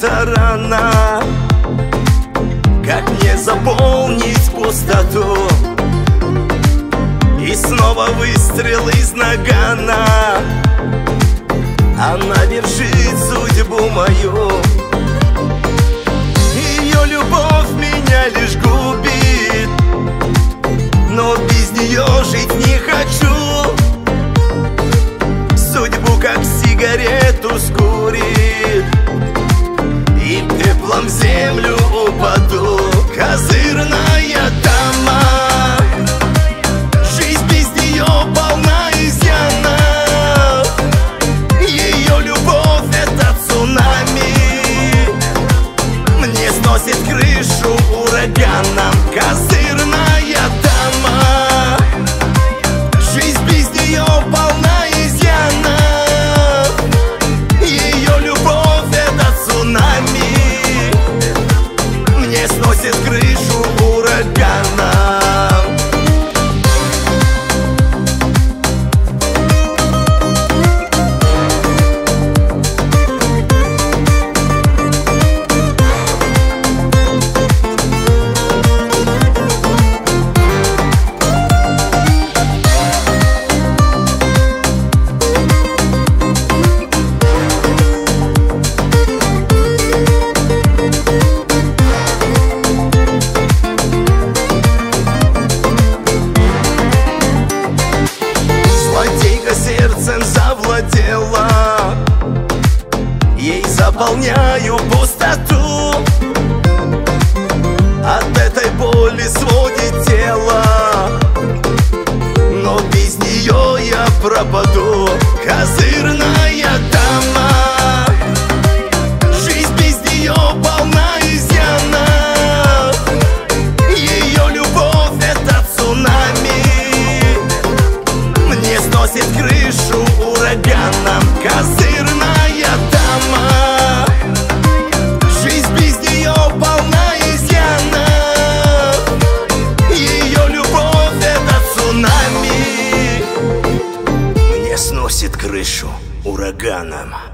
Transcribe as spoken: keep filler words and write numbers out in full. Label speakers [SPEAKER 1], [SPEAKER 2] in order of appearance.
[SPEAKER 1] эта рана? Как мне заполнить пустоту? И снова выстрел из нагана. Она вершит судьбу мою. Ее любовь меня лишь губит, но без нее жить не хочу. Судьбу как сигарету скурит, и теплом в землю упаду. Козырная дама, жизнь без нее полна изъянов. Ее любовь — это цунами, мне сносит крышу ураганом. Козырная дама, жизнь без нее полна изъянов. Ее любовь — это цунами, мне сносит крышу ураганом. Сердцем завладела, ей заполняю пустоту. От этой боли сводит тело, но без нее я пропаду. Козырная дама, жизнь без нее полна изъянов. Ее любовь — это цунами, мне сносит крышу ураганом. Козырная дама, жизнь без нее полна изъянов. Ее любовь — это цунами, мне сносит крышу ураганом.